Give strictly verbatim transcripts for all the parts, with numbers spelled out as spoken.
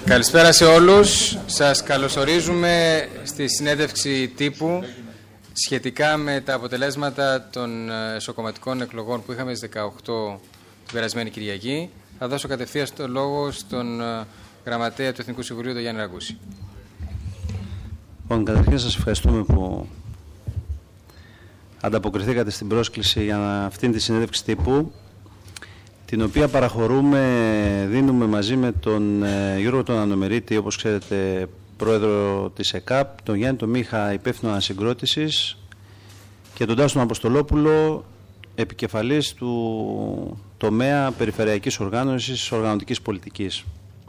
Καλησπέρα σε όλους. Σας καλωσορίζουμε στη συνέντευξη τύπου σχετικά με τα αποτελέσματα των εσωκομματικών εκλογών που είχαμε στις δεκαοκτώ την περασμένη Κυριακή. Θα δώσω κατευθείαν το λόγο στον Γραμματέα του Εθνικού Συμβουλίου, τον Γιάννη Ραγκούση. Λοιπόν, καταρχήν σας ευχαριστούμε που ανταποκριθήκατε στην πρόσκληση για αυτήν τη συνέντευξη τύπου, την οποία παραχωρούμε, δίνουμε μαζί με τον Γιώργο τον Ανομερίτη, όπως ξέρετε, πρόεδρο της ΕΚΑΠ, τον Γιάννη τον Μίχα, υπεύθυνο ανασυγκρότησης, και τον Τάσο Αποστολόπουλο, επικεφαλής του τομέα περιφερειακής οργάνωσης, οργανωτικής πολιτικής.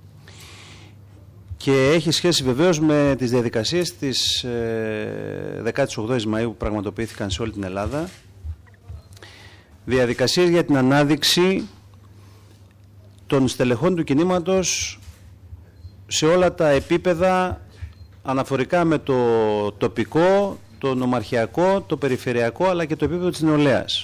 Και έχει σχέση βεβαίως με τις διαδικασίες της δεκαοκτώ Μαΐου που πραγματοποιήθηκαν σε όλη την Ελλάδα. Διαδικασίες για την ανάδειξη των στελεχών του κινήματος σε όλα τα επίπεδα αναφορικά με το τοπικό, το νομαρχιακό, το περιφερειακό, αλλά και το επίπεδο της νεολαίας.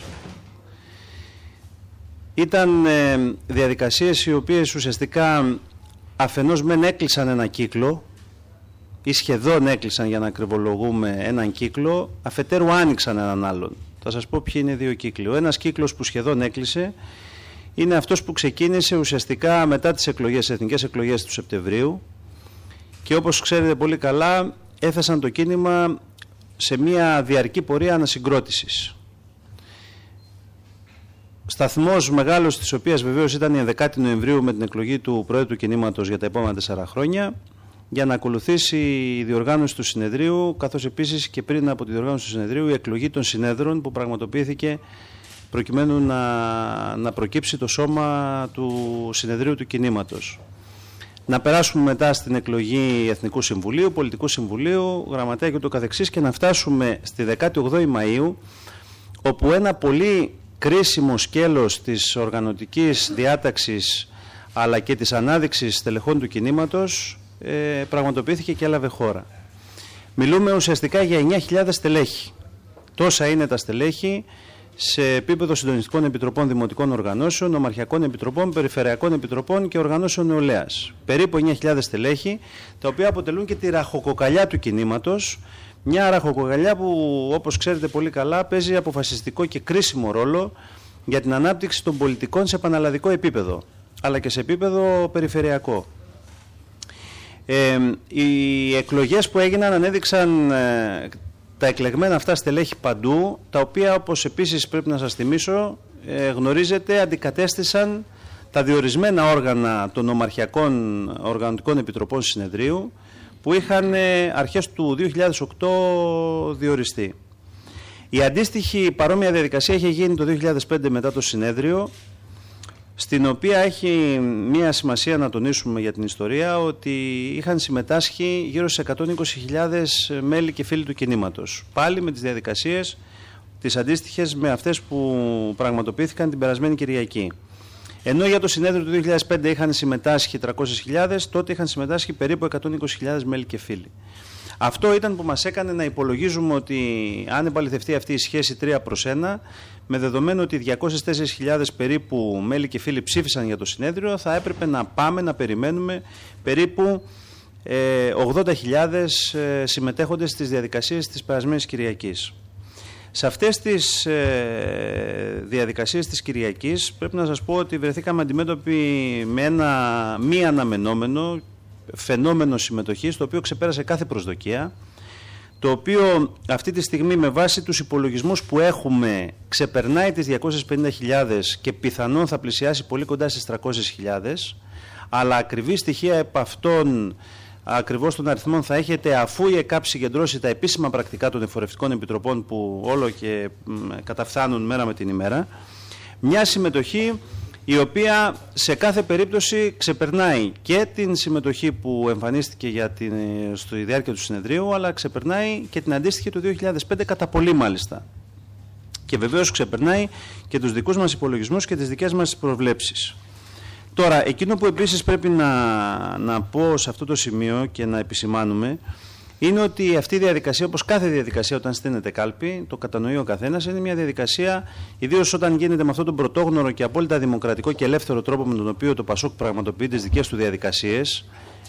Ήταν ε, διαδικασίες οι οποίες ουσιαστικά αφενός μεν έκλεισαν ένα κύκλο ή σχεδόν έκλεισαν, για να ακριβολογούμε, έναν κύκλο, αφετέρου άνοιξαν έναν άλλον. Θα σας πω ποιοι είναι οι δύο κύκλοι. Ο ένας κύκλος που σχεδόν έκλεισε είναι αυτός που ξεκίνησε ουσιαστικά μετά τις εκλογές, τις εθνικές εκλογές του Σεπτεμβρίου, και όπως ξέρετε πολύ καλά έθεσαν το κίνημα σε μια διαρκή πορεία ανασυγκρότησης. Σταθμός μεγάλος της οποίας βεβαίως ήταν η ενδεκάτη Νοεμβρίου με την εκλογή του Προέδρου του κινήματος για τα επόμενα τέσσερα χρόνια, για να ακολουθήσει η διοργάνωση του συνεδρίου, καθώς επίσης και πριν από τη διοργάνωση του συνεδρίου η εκλογή των συνέδρων που πραγματοποιήθηκε προκειμένου να, να προκύψει το σώμα του συνεδρίου του κινήματος. Να περάσουμε μετά στην εκλογή Εθνικού Συμβουλίου, Πολιτικού Συμβουλίου, Γραμματέα και ούτω καθεξής, και να φτάσουμε στη δεκάτη όγδοη Μαΐου, όπου ένα πολύ κρίσιμο σκέλος της οργανωτικής διάταξης αλλά και της ανάδειξης στελεχών του κινήματος ε, πραγματοποιήθηκε και έλαβε χώρα. Μιλούμε ουσιαστικά για εννιά χιλιάδες στελέχη. Τόσα είναι τα στελέχη σε επίπεδο συντονιστικών επιτροπών δημοτικών οργανώσεων, νομαρχιακών επιτροπών, περιφερειακών επιτροπών και οργανώσεων νεολαίας. Περίπου εννιά χιλιάδες στελέχη, τα οποία αποτελούν και τη ραχοκοκαλιά του κινήματος. Μια ραχοκοκαλιά που, όπως ξέρετε πολύ καλά, παίζει αποφασιστικό και κρίσιμο ρόλο για την ανάπτυξη των πολιτικών σε πανελλαδικό επίπεδο, αλλά και σε επίπεδο περιφερειακό. Ε, οι εκλογές που έγιναν ανέδειξαν ε, τα εκλεγμένα αυτά στελέχη παντού, τα οποία, όπως επίσης πρέπει να σας θυμίσω, ε, γνωρίζετε, αντικατέστησαν τα διορισμένα όργανα των νομαρχιακών οργανωτικών επιτροπών συνεδρίου, που είχαν αρχές του δύο χιλιάδες οκτώ διοριστεί. Η αντίστοιχη παρόμοια διαδικασία είχε γίνει το δύο χιλιάδες πέντε μετά το συνέδριο, στην οποία έχει μία σημασία να τονίσουμε για την ιστορία ότι είχαν συμμετάσχει γύρω στις εκατόν είκοσι χιλιάδες μέλη και φίλοι του κινήματος. Πάλι με τις διαδικασίες τις αντίστοιχες με αυτές που πραγματοποιήθηκαν την περασμένη Κυριακή. Ενώ για το συνέδριο του δύο χιλιάδες πέντε είχαν συμμετάσχει τριακόσιες χιλιάδες, τότε είχαν συμμετάσχει περίπου εκατόν είκοσι χιλιάδες μέλη και φίλοι. Αυτό ήταν που μας έκανε να υπολογίζουμε ότι αν επαληθευτεί αυτή η σχέση τρία προς ένα, με δεδομένο ότι διακόσιες τέσσερις χιλιάδες περίπου μέλη και φίλοι ψήφισαν για το συνέδριο, θα έπρεπε να πάμε να περιμένουμε περίπου ε, ογδόντα χιλιάδες ε, συμμετέχοντες στις διαδικασίες της περασμένης Κυριακής. Σε αυτές τις ε, διαδικασίες της Κυριακής πρέπει να σας πω ότι βρεθήκαμε αντιμέτωποι με ένα μη αναμενόμενο φαινόμενο συμμετοχής, το οποίο ξεπέρασε κάθε προσδοκία, το οποίο αυτή τη στιγμή με βάση τους υπολογισμούς που έχουμε ξεπερνάει τις διακόσιες πενήντα χιλιάδες και πιθανόν θα πλησιάσει πολύ κοντά στις τριακόσιες χιλιάδες, αλλά ακριβή στοιχεία επ' αυτών ακριβώς των αριθμών θα έχετε αφού η ΕΚΑΠ συγκεντρώσει τα επίσημα πρακτικά των εφορευτικών επιτροπών που όλο και καταφθάνουν μέρα με την ημέρα. Μια συμμετοχή η οποία σε κάθε περίπτωση ξεπερνάει και την συμμετοχή που εμφανίστηκε για την, στη διάρκεια του συνεδρίου, αλλά ξεπερνάει και την αντίστοιχη του δύο χιλιάδες πέντε κατά πολύ μάλιστα. Και βεβαίως ξεπερνάει και τους δικούς μας υπολογισμούς και τις δικές μας προβλέψεις. Τώρα, εκείνο που επίσης πρέπει να, να πω σε αυτό το σημείο και να επισημάνουμε είναι ότι αυτή η διαδικασία, όπως κάθε διαδικασία όταν στείνεται κάλπη, το κατανοεί ο καθένας, είναι μια διαδικασία, ιδίως όταν γίνεται με αυτόν τον πρωτόγνωρο και απόλυτα δημοκρατικό και ελεύθερο τρόπο με τον οποίο το ΠΑΣΟΚ πραγματοποιεί τις δικές του διαδικασίες,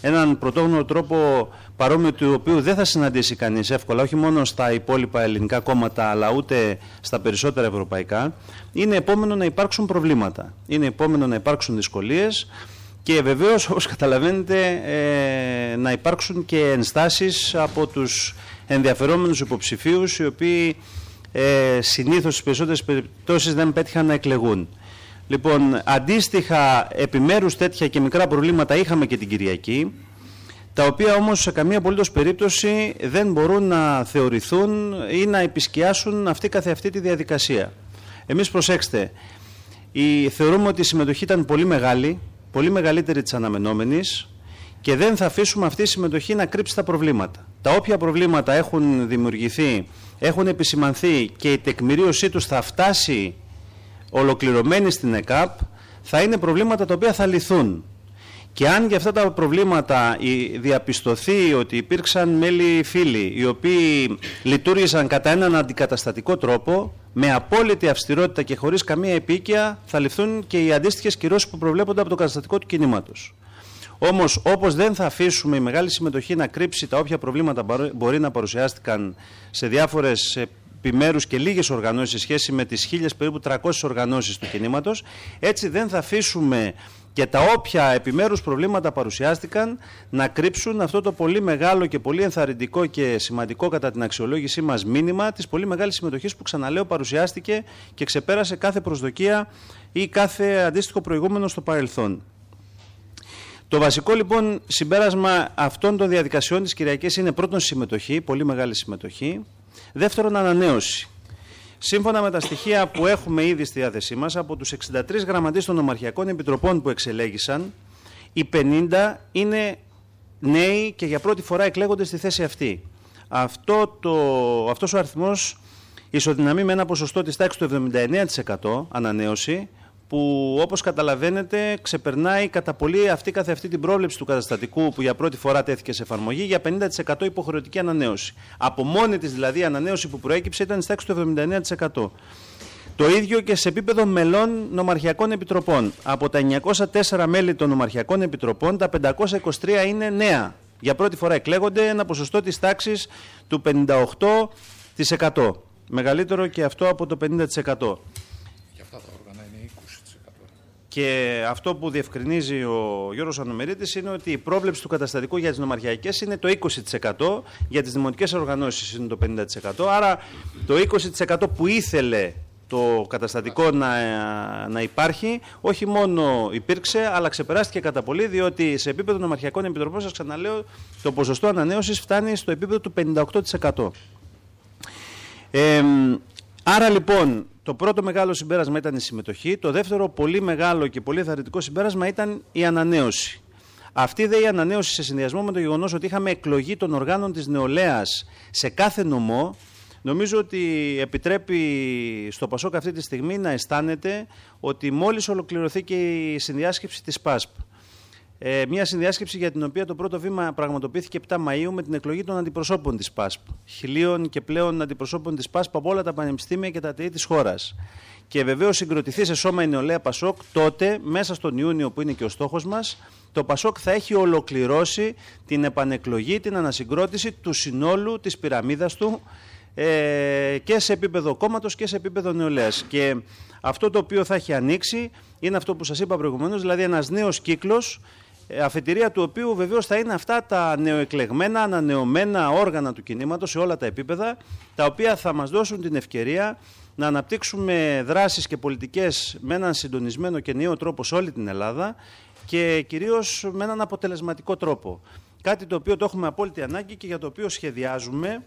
έναν πρωτόγνωρο τρόπο παρόμοιο του οποίου δεν θα συναντήσει κανείς εύκολα, όχι μόνο στα υπόλοιπα ελληνικά κόμματα αλλά ούτε στα περισσότερα ευρωπαϊκά, είναι επόμενο να υπάρξουν προβλήματα, είναι επόμενο να υπάρξουν δυσκολίες και βεβαίως, όπως καταλαβαίνετε, ε, να υπάρξουν και ενστάσεις από τους ενδιαφερόμενους υποψηφίους, οι οποίοι ε, συνήθως στις περισσότερες περιπτώσεις δεν πέτυχαν να εκλεγούν. Λοιπόν, αντίστοιχα επιμέρους τέτοια και μικρά προβλήματα είχαμε και την Κυριακή, τα οποία όμως σε καμία απολύτως περίπτωση δεν μπορούν να θεωρηθούν ή να επισκιάσουν αυτή καθεαυτή τη διαδικασία. Εμείς, προσέξτε, η, θεωρούμε ότι η συμμετοχή ήταν πολύ μεγάλη, πολύ μεγαλύτερη της αναμενόμενης και δεν θα αφήσουμε αυτή η συμμετοχή να κρύψει τα προβλήματα. Τα όποια προβλήματα έχουν δημιουργηθεί, έχουν επισημανθεί και η τεκμηρίωσή τους θα φτάσει ολοκληρωμένη στην ΕΚΑΠ, θα είναι προβλήματα τα οποία θα λυθούν. Και αν για αυτά τα προβλήματα διαπιστωθεί ότι υπήρξαν μέλη φίλοι οι οποίοι λειτουργήσαν κατά έναν αντικαταστατικό τρόπο, με απόλυτη αυστηρότητα και χωρίς καμία επίκαια, θα ληφθούν και οι αντίστοιχες κυρώσεις που προβλέπονται από το καταστατικό του κινήματος. Όμως, όπως δεν θα αφήσουμε η μεγάλη συμμετοχή να κρύψει τα όποια προβλήματα μπορεί να παρουσιάστηκαν σε διάφορες επιμέρους και λίγες οργανώσεις σε σχέση με τις χίλιες περίπου τριακόσιες οργανώσεις του κινήματος, έτσι δεν θα αφήσουμε και τα όποια επιμέρους προβλήματα παρουσιάστηκαν να κρύψουν αυτό το πολύ μεγάλο και πολύ ενθαρρυντικό και σημαντικό κατά την αξιολόγησή μας μήνυμα της πολύ μεγάλης συμμετοχής που, ξαναλέω, παρουσιάστηκε και ξεπέρασε κάθε προσδοκία ή κάθε αντίστοιχο προηγούμενο στο παρελθόν. Το βασικό λοιπόν συμπέρασμα αυτών των διαδικασιών της Κυριακής είναι πρώτον συμμετοχή, πολύ μεγάλη συμμετοχή. Δεύτερον, ανανέωση. Σύμφωνα με τα στοιχεία που έχουμε ήδη στη διάθεσή μας, από τους εξήντα τρεις γραμματείς των νομαρχιακών επιτροπών που εξελέγησαν, οι πενήντα είναι νέοι και για πρώτη φορά εκλέγονται στη θέση αυτή. Αυτό το, αυτός ο αριθμός ισοδυναμεί με ένα ποσοστό της τάξης του εβδομήντα εννέα τοις εκατό ανανέωση, που όπως καταλαβαίνετε ξεπερνάει κατά πολύ αυτή καθε αυτή την πρόβλεψη του καταστατικού που για πρώτη φορά τέθηκε σε εφαρμογή για πενήντα τοις εκατό υποχρεωτική ανανέωση. Από μόνη της δηλαδή η ανανέωση που προέκυψε ήταν στη τάξη του εβδομήντα εννέα τοις εκατό. Το ίδιο και σε επίπεδο μελών νομαρχιακών επιτροπών. Από τα εννιακόσια τέσσερα μέλη των νομαρχιακών επιτροπών, τα πεντακόσια είκοσι τρία είναι νέα. Για πρώτη φορά εκλέγονται, ένα ποσοστό της τάξης του πενήντα οκτώ τοις εκατό. Μεγαλύτερο και αυτό από το πενήντα τοις εκατό. Και αυτό που διευκρινίζει ο Γιώργος Ανομερίτης είναι ότι η πρόβλεψη του καταστατικού για τις νομαρχιακές είναι το είκοσι τοις εκατό, για τις δημοτικές οργανώσεις είναι το πενήντα τοις εκατό. Άρα το είκοσι τοις εκατό που ήθελε το καταστατικό να, να υπάρχει, όχι μόνο υπήρξε, αλλά ξεπεράστηκε κατά πολύ, διότι σε επίπεδο νομαρχιακών επιτροπών, σας ξαναλέω, το ποσοστό ανανέωσης φτάνει στο επίπεδο του πενήντα οκτώ τοις εκατό. Ε, άρα λοιπόν, το πρώτο μεγάλο συμπέρασμα ήταν η συμμετοχή. Το δεύτερο πολύ μεγάλο και πολύ ενθαρρυντικό συμπέρασμα ήταν η ανανέωση. Αυτή δε η ανανέωση, σε συνδυασμό με το γεγονός ότι είχαμε εκλογή των οργάνων της νεολαίας σε κάθε νομό, νομίζω ότι επιτρέπει στο Πασόκ αυτή τη στιγμή να αισθάνεται ότι μόλις ολοκληρωθεί και η συνδιάσκεψη της ΠΑΣΠ. Ε, μια συνδιάσκεψη για την οποία το πρώτο βήμα πραγματοποιήθηκε επτά Μαΐου με την εκλογή των αντιπροσώπων της ΠΑΣΠ. Χιλίων και πλέον αντιπροσώπων της ΠΑΣΠ από όλα τα πανεπιστήμια και τα ΤΕΙ της χώρας. Και βεβαίως συγκροτηθεί σε σώμα η νεολαία Πασόκ, τότε, μέσα στον Ιούνιο που είναι και ο στόχος μας, το Πασόκ θα έχει ολοκληρώσει την επανεκλογή, την ανασυγκρότηση του συνόλου της πυραμίδας του ε, και σε επίπεδο κόμματος και σε επίπεδο νεολαίας. Και αυτό το οποίο θα έχει ανοίξει είναι αυτό που σας είπα προηγουμένως, δηλαδή ένας νέος κύκλος, αφετηρία του οποίου βεβαίως θα είναι αυτά τα νεοεκλεγμένα, ανανεωμένα όργανα του κινήματος σε όλα τα επίπεδα, τα οποία θα μας δώσουν την ευκαιρία να αναπτύξουμε δράσεις και πολιτικές με έναν συντονισμένο και νέο τρόπο σε όλη την Ελλάδα και κυρίως με έναν αποτελεσματικό τρόπο. Κάτι το οποίο το έχουμε απόλυτη ανάγκη και για το οποίο σχεδιάζουμε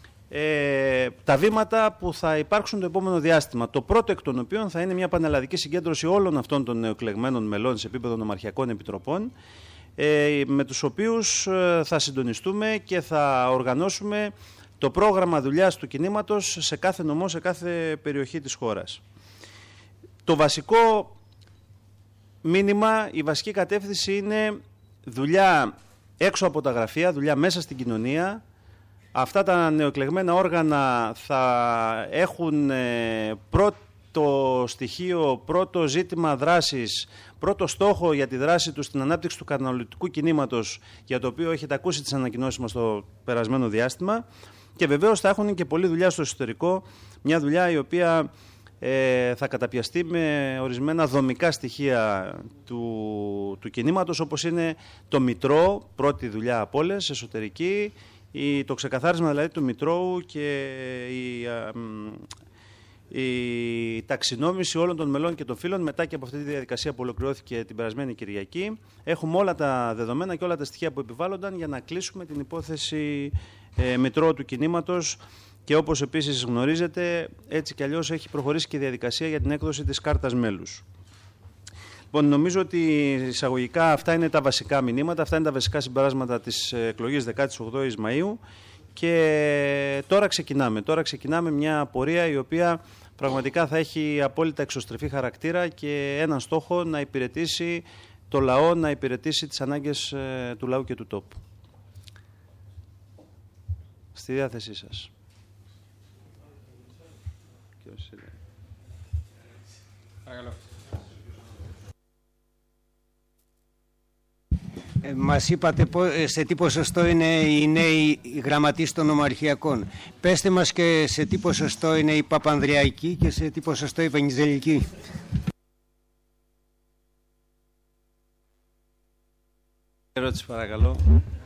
ε, τα βήματα που θα υπάρξουν το επόμενο διάστημα. Το πρώτο εκ των οποίων θα είναι μια πανελλαδική συγκέντρωση όλων αυτών των νεοεκλεγμένων μελών σε επίπεδο νομαρχιακών επιτροπών, ε, με τους οποίους ε, θα συντονιστούμε και θα οργανώσουμε το πρόγραμμα δουλειάς του κινήματος σε κάθε νομό, σε κάθε περιοχή της χώρας. Το βασικό μήνυμα, η βασική κατεύθυνση είναι δουλειά έξω από τα γραφεία, δουλειά μέσα στην κοινωνία. Αυτά τα νεοεκλεγμένα όργανα θα έχουν ε, πρώτη το στοιχείο, πρώτο ζήτημα δράσης, πρώτο στόχο για τη δράση του στην ανάπτυξη του καταναλωτικού κινήματος, για το οποίο έχετε ακούσει τις ανακοινώσεις μας στο περασμένο διάστημα. Και βεβαίως θα έχουν και πολλή δουλειά στο εσωτερικό, μια δουλειά η οποία ε, θα καταπιαστεί με ορισμένα δομικά στοιχεία του, του κινήματος, όπως είναι το Μητρό, πρώτη δουλειά από όλες, εσωτερική, η, το ξεκαθάρισμα δηλαδή του Μητρώου και η, α, η ταξινόμηση όλων των μελών και των φίλων μετά και από αυτή τη διαδικασία που ολοκληρώθηκε την περασμένη Κυριακή. Έχουμε όλα τα δεδομένα και όλα τα στοιχεία που επιβάλλονταν για να κλείσουμε την υπόθεση ε, Μητρώου του κινήματος. Και όπως επίσης γνωρίζετε, έτσι κι αλλιώς έχει προχωρήσει και η διαδικασία για την έκδοση της κάρτας μέλους. Λοιπόν, νομίζω ότι εισαγωγικά αυτά είναι τα βασικά μηνύματα, αυτά είναι τα βασικά συμπεράσματα της εκλογής δεκάτης ογδόης Μαΐου και τώρα ξεκινάμε. Τώρα ξεκινάμε μια πορεία η οποία πραγματικά θα έχει απόλυτα εξωστρεφή χαρακτήρα και έναν στόχο να υπηρετήσει το λαό, να υπηρετήσει τις ανάγκες του λαού και του τόπου. Στη διάθεσή σας. Παρακαλώ. Ε, μας είπατε σε τι ποσοστό είναι οι νέοι γραμματείς των ομαρχιακών. Πέστε μας και σε τι ποσοστό είναι οι Παπανδριακοί και σε τι ποσοστό οι Ευαγγελικοί. Ερώτηση παρακαλώ.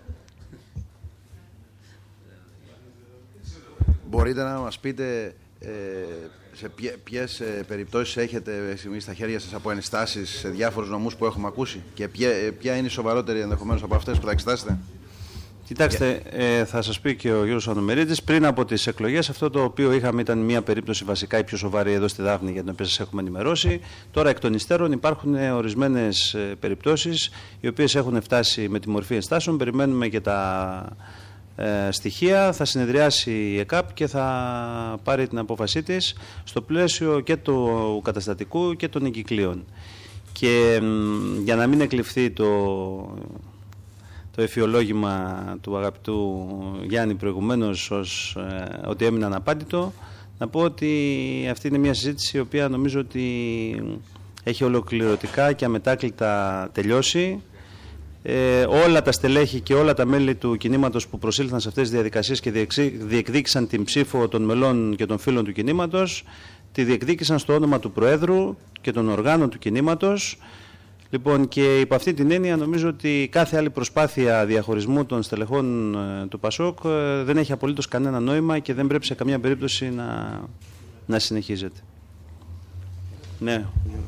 Μπορείτε να μας πείτε ε, σε ποιες ε, περιπτώσεις έχετε εσείς στα χέρια σας από ενστάσεις σε διάφορους νομούς που έχουμε ακούσει και ποια, ποια είναι η σοβαρότερη ενδεχομένως από αυτές που θα εξετάσετε? Κοιτάξτε, ε, θα σας πει και ο Γιώργος Ανομερίδης, πριν από τις εκλογές αυτό το οποίο είχαμε ήταν μια περίπτωση βασικά η πιο σοβαρή εδώ στη Δάφνη για την οποία σας έχουμε ενημερώσει. Τώρα εκ των υστέρων υπάρχουν ορισμένες περιπτώσεις οι οποίες έχουν φτάσει με τη μορφή ενστάσεων. Περιμένουμε και τα ε, στοιχεία, θα συνεδριάσει η ΕΚΑΠ και θα πάρει την απόφασή της στο πλαίσιο και του καταστατικού και των εγκυκλίων. Και μ, για να μην εκλειφθεί το... το εφιολόγημα του αγαπητού Γιάννη προηγουμένως ως ε, ότι έμεινε αναπάντητο, να πω ότι αυτή είναι μια συζήτηση η οποία νομίζω ότι έχει ολοκληρωτικά και αμετάκλητα τελειώσει. Ε, όλα τα στελέχη και όλα τα μέλη του κινήματος που προσήλθαν σε αυτές τις διαδικασίες και διεκδίκησαν την ψήφο των μελών και των φίλων του κινήματος, τη διεκδίκησαν στο όνομα του Προέδρου και των οργάνων του κινήματος. Λοιπόν, και υπό αυτή την έννοια νομίζω ότι κάθε άλλη προσπάθεια διαχωρισμού των στελεχών ε, του ΠΑΣΟΚ ε, δεν έχει απολύτως κανένα νόημα και δεν πρέπει σε καμία περίπτωση να, να συνεχίζεται. Ναι.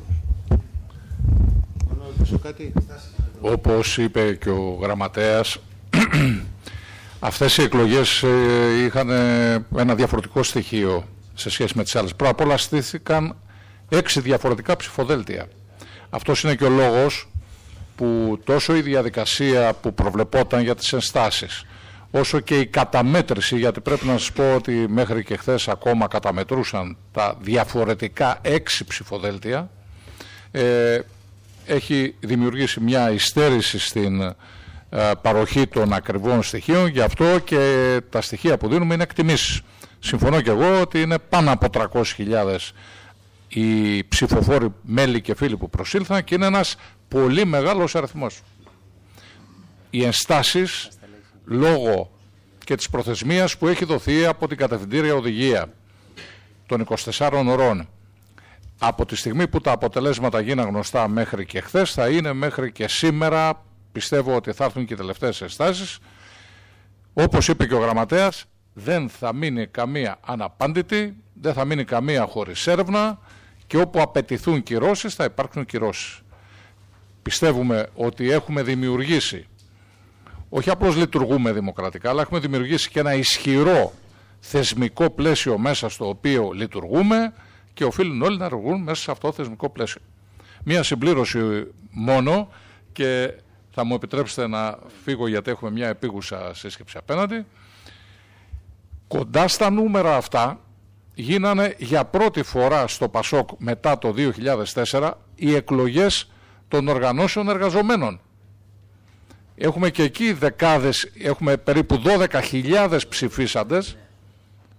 Όπως είπε και ο γραμματέας, αυτές οι εκλογές ε, είχαν ένα διαφορετικό στοιχείο σε σχέση με τις άλλες. Πρώτα απ' όλα στήθηκαν έξι διαφορετικά ψηφοδέλτια. Αυτός είναι και ο λόγος που τόσο η διαδικασία που προβλεπόταν για τις ενστάσεις, όσο και η καταμέτρηση, γιατί πρέπει να σας πω ότι μέχρι και χθες ακόμα καταμετρούσαν τα διαφορετικά έξι ψηφοδέλτια, ε, έχει δημιουργήσει μια υστέρηση στην ε, παροχή των ακριβών στοιχείων, γι' αυτό και τα στοιχεία που δίνουμε είναι εκτιμήσεις. Συμφωνώ και εγώ ότι είναι πάνω από τριακόσιες χιλιάδες οι ψηφοφόροι μέλη και φίλοι που προσήλθαν και είναι ένας πολύ μεγάλος αριθμός. Οι ενστάσεις λόγω και της προθεσμίας που έχει δοθεί από την κατευθυντήρια οδηγία των είκοσι τεσσάρων ωρών, από τη στιγμή που τα αποτελέσματα γίναν γνωστά μέχρι και χθες, θα είναι μέχρι και σήμερα, πιστεύω ότι θα έρθουν και οι τελευταίες ενστάσεις. Όπως είπε και ο γραμματέας, δεν θα μείνει καμία αναπάντητη, δεν θα μείνει καμία χωρίς έρευνα και όπου απαιτηθούν κυρώσεις θα υπάρξουν κυρώσεις. Πιστεύουμε ότι έχουμε δημιουργήσει, όχι απλώς λειτουργούμε δημοκρατικά, αλλά έχουμε δημιουργήσει και ένα ισχυρό θεσμικό πλαίσιο μέσα στο οποίο λειτουργούμε και οφείλουν όλοι να λειτουργούν μέσα σε αυτό το θεσμικό πλαίσιο. Μία συμπλήρωση μόνο και θα μου επιτρέψετε να φύγω γιατί έχουμε μια επίγουσα σύσκεψη απέναντι. Κοντά στα νούμερα αυτά γίνανε για πρώτη φορά στο ΠΑΣΟΚ μετά το δύο χιλιάδες τέσσερα οι εκλογές των οργανώσεων εργαζομένων. Έχουμε και εκεί δεκάδες, έχουμε περίπου δώδεκα χιλιάδες ψηφίσαντες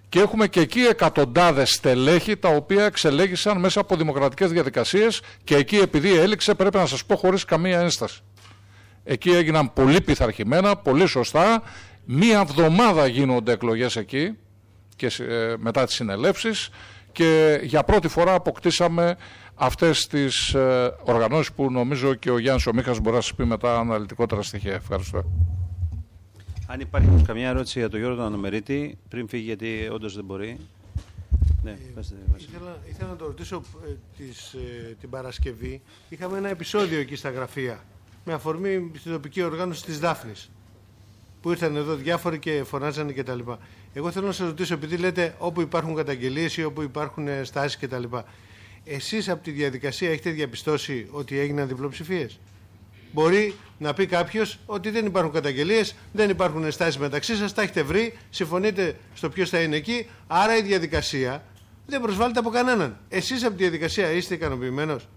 Και έχουμε και εκεί εκατοντάδες στελέχη τα οποία εξελέγησαν μέσα από δημοκρατικές διαδικασίες και εκεί επειδή έληξε, πρέπει να σας πω, χωρίς καμία ένσταση. Εκεί έγιναν πολύ πειθαρχημένα, πολύ σωστά. Μία εβδομάδα γίνονται εκλογές εκεί και ε, μετά τις συνελεύσεις και για πρώτη φορά αποκτήσαμε αυτές τις ε, οργανώσεις που νομίζω και ο Γιάννης ο Μίχας μπορεί να σας πει μετά αναλυτικότερα στοιχεία. Ευχαριστώ. Αν υπάρχει όμως καμιά ερώτηση για τον Γιώργο Ανομερίτη, πριν φύγει, γιατί όντως δεν μπορεί. Ναι, ε, πάστε, ήθελα, ήθελα να το ρωτήσω ε, της, ε, την Παρασκευή. Είχαμε ένα επεισόδιο εκεί στα γραφεία με αφορμή στην τοπική οργάνωση της Δάφνης, που ήρθαν εδώ διάφοροι και φωνάζανε κτλ. Εγώ θέλω να σας ρωτήσω, επειδή λέτε όπου υπάρχουν καταγγελίες ή όπου υπάρχουν στάσεις κτλ. Εσείς από τη διαδικασία έχετε διαπιστώσει ότι έγιναν διπλοψηφίες? Μπορεί να πει κάποιος ότι δεν υπάρχουν καταγγελίες, δεν υπάρχουν στάσεις μεταξύ σας, τα έχετε βρει, συμφωνείτε στο ποιος θα είναι εκεί, άρα η διαδικασία δεν προσβάλλεται από κανέναν. Εσείς από τη διαδικασία είστε ικανοποιημένος?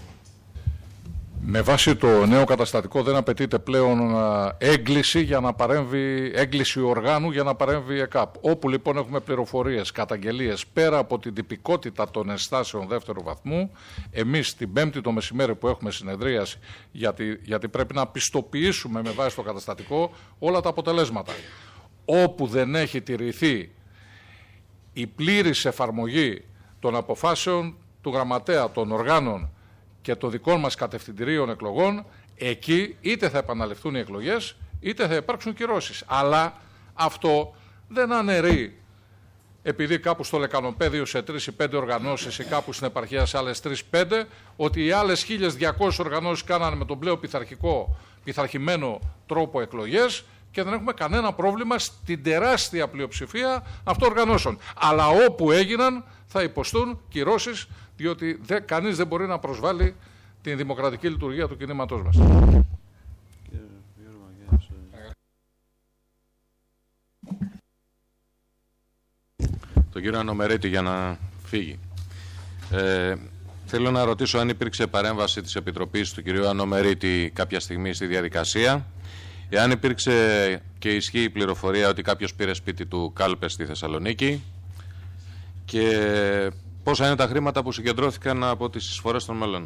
Με βάση το νέο καταστατικό δεν απαιτείται πλέον έγκληση, για να παρέμβει, έγκληση οργάνου για να παρέμβει η ΕΚΑΠ. Όπου λοιπόν έχουμε πληροφορίες, καταγγελίες πέρα από την τυπικότητα των ενστάσεων δεύτερου βαθμού, εμείς την Πέμπτη το μεσημέρι που έχουμε συνεδρίαση, γιατί, γιατί πρέπει να πιστοποιήσουμε με βάση το καταστατικό όλα τα αποτελέσματα. Όπου δεν έχει τηρηθεί η πλήρης εφαρμογή των αποφάσεων του γραμματέα των οργάνων και των δικών μας κατευθυντηρίων εκλογών, εκεί είτε θα επαναληφθούν οι εκλογές, είτε θα υπάρξουν κυρώσεις. Αλλά αυτό δεν αναιρεί, επειδή κάπου στο Λεκανοπέδιο σε τρεις ή πέντε οργανώσεις ή κάπου στην επαρχία σε άλλες τρεις πέντε, ότι οι άλλες χίλιες διακόσιες οργανώσεις κάνανε με τον πλέον πειθαρχικό, πειθαρχημένο τρόπο εκλογές και δεν έχουμε κανένα πρόβλημα στην τεράστια πλειοψηφία αυτών οργανώσεων. Αλλά όπου έγιναν θα υποστούν κυρώσεις, διότι δε, κανείς δεν μπορεί να προσβάλλει την δημοκρατική λειτουργία του κινήματός μας. Τον κύριο Ανομερίτη για να φύγει. Ε, θέλω να ρωτήσω αν υπήρξε παρέμβαση της Επιτροπής του κυρίου Ανομερίτη κάποια στιγμή στη διαδικασία, εάν υπήρξε και ισχύει η πληροφορία ότι κάποιος πήρε σπίτι του κάλπες στη Θεσσαλονίκη και πόσα είναι τα χρήματα που συγκεντρώθηκαν από τις εισφορές των μελών.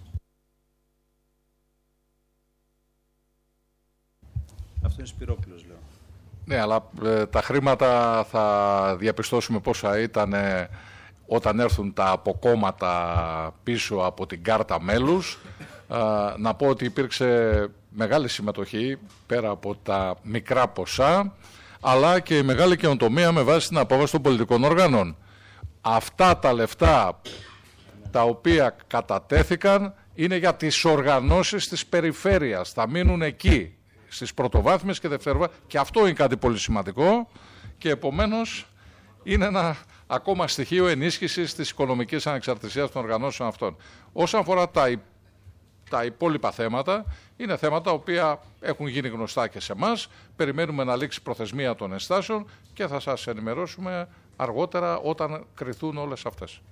Αυτό είναι Σπυρόπουλος, λέω. Ναι, αλλά ε, τα χρήματα θα διαπιστώσουμε πόσα ήταν ε, όταν έρθουν τα αποκόμματα πίσω από την κάρτα μέλους. Ε, να πω ότι υπήρξε μεγάλη συμμετοχή πέρα από τα μικρά ποσά, αλλά και η μεγάλη καινοτομία με βάση την απόφαση των πολιτικών οργάνων. Αυτά τα λεφτά τα οποία κατατέθηκαν είναι για τις οργανώσεις της περιφέρειας. Θα μείνουν εκεί, στις πρωτοβάθμιες και δευτεροβάθμιες. Και αυτό είναι κάτι πολύ σημαντικό και επομένως είναι ένα ακόμα στοιχείο ενίσχυσης της οικονομικής ανεξαρτησίας των οργανώσεων αυτών. Όσον αφορά τα, υ... τα υπόλοιπα θέματα, είναι θέματα τα οποία έχουν γίνει γνωστά και σε εμάς. Περιμένουμε να λήξει προθεσμία των ενστάσεων και θα σας ενημερώσουμε αργότερα όταν κριθούν όλες αυτές.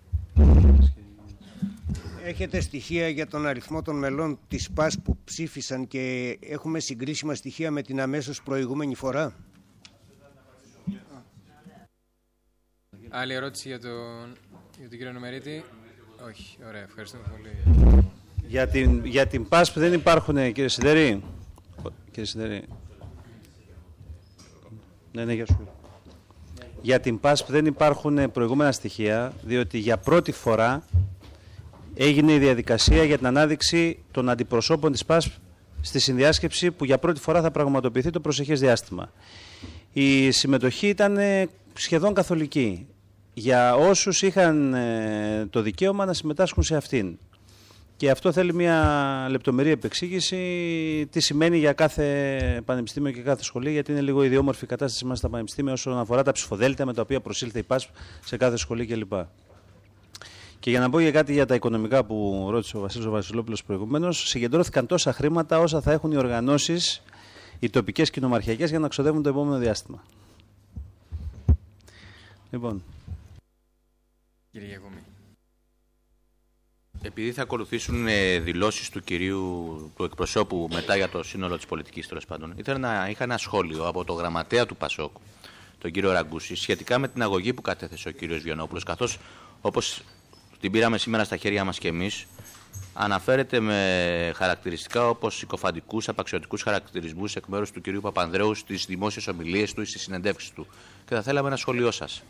Έχετε στοιχεία για τον αριθμό των μελών της ΠΑΣ που ψήφισαν και έχουμε συγκρίσιμα στοιχεία με την αμέσως προηγούμενη φορά? Άλλη ερώτηση για τον, για τον κύριο Ανομερίτη? Όχι, ωραία, ευχαριστούμε πολύ. Για την, για την ΠΑΣ που δεν υπάρχουν, κύριε Σιδερή. Κύριε Σιδερή. Ναι, ναι, για σου. Για την ΠΑΣ που δεν υπάρχουν προηγούμενα στοιχεία, διότι για πρώτη φορά έγινε η διαδικασία για την ανάδειξη των αντιπροσώπων της ΠΑΣ στη συνδιάσκεψη που για πρώτη φορά θα πραγματοποιηθεί το προσεχές διάστημα. Η συμμετοχή ήταν σχεδόν καθολική για όσους είχαν το δικαίωμα να συμμετάσχουν σε αυτήν. Και αυτό θέλει μια λεπτομερή επεξήγηση τι σημαίνει για κάθε πανεπιστήμιο και κάθε σχολή, γιατί είναι λίγο ιδιόμορφη η κατάσταση μας στα πανεπιστήμια όσον αφορά τα ψηφοδέλτια με τα οποία προσήλθε η ΠΑΣ σε κάθε σχολή κλπ. Και για να πω για κάτι για τα οικονομικά που ρώτησε ο Βασίλης ο Βασιλόπουλος προηγουμένως, συγκεντρώθηκαν τόσα χρήματα όσα θα έχουν οι οργανώσεις, οι τοπικές κοινομαρχιακές, για να ξοδεύουν το επόμενο διάστημα. Λοιπόν. Κύριε Γιακομή. Επειδή θα ακολουθήσουν ε, δηλώσεις του κυρίου του εκπροσώπου μετά για το σύνολο της πολιτικής, τέλος πάντων, ήθελα να είχα ένα σχόλιο από το γραμματέα του ΠΑΣΟΚ, τον κύριο Ραγκούση, σχετικά με την αγωγή που κατέθεσε ο κύριος Βιονόπουλος, καθώς όπως την πήραμε σήμερα στα χέρια μας και εμείς, αναφέρεται με χαρακτηριστικά όπως συκοφαντικούς, απαξιωτικούς χαρακτηρισμούς εκ μέρους του κυρίου Παπανδρέου στις δημόσιες ομιλίες του ή στις συνεντεύξεις του. Και θα θέλαμε ένα σχόλιο σας.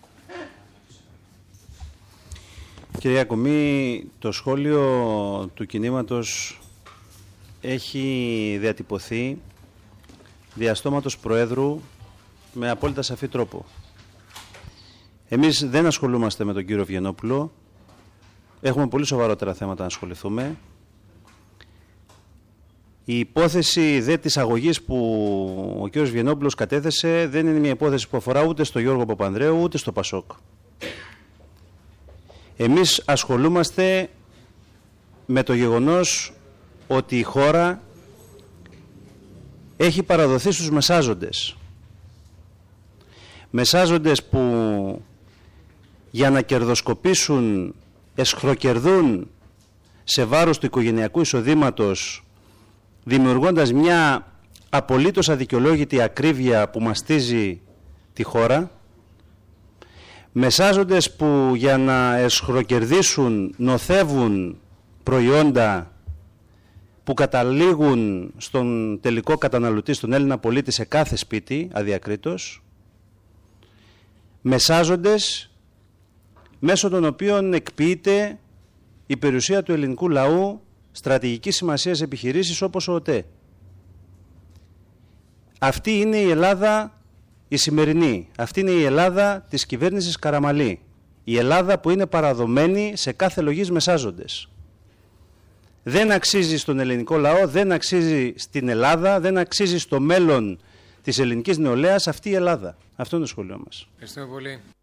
Κυρία Κομμή, το σχόλιο του κινήματος έχει διατυπωθεί διαστόματος Προέδρου με απόλυτα σαφή τρόπο. Εμείς δεν ασχολούμαστε με τον κύριο Βιενόπουλο. Έχουμε πολύ σοβαρότερα θέματα να ασχοληθούμε. Η υπόθεση δε της αγωγής που ο κύριος Βιενόπουλος κατέθεσε δεν είναι μια υπόθεση που αφορά ούτε στο Γιώργο Παπανδρέου ούτε στο Πασόκ. Εμείς ασχολούμαστε με το γεγονός ότι η χώρα έχει παραδοθεί στους μεσάζοντες. Μεσάζοντες που για να κερδοσκοπήσουν εσχροκερδούν σε βάρος του οικογενειακού εισοδήματος, δημιουργώντας μια απολύτως αδικαιολόγητη ακρίβεια που μαστίζει τη χώρα. Μεσάζοντες που για να εσχροκερδίσουν νοθεύουν προϊόντα που καταλήγουν στον τελικό καταναλωτή, στον Έλληνα πολίτη σε κάθε σπίτι, αδιακρίτως. Μεσάζοντες μέσω των οποίων εκποιείται η περιουσία του ελληνικού λαού στρατηγικής σημασίας επιχειρήσεις όπως ο ΟΤΕ. Αυτή είναι η Ελλάδα η σημερινή. Αυτή είναι η Ελλάδα της κυβέρνησης Καραμαλή. Η Ελλάδα που είναι παραδομένη σε κάθε λογής μεσάζοντες. Δεν αξίζει στον ελληνικό λαό, δεν αξίζει στην Ελλάδα, δεν αξίζει στο μέλλον της ελληνικής νεολαίας αυτή η Ελλάδα. Αυτό είναι το σχολείο μας. Ευχαριστούμε πολύ.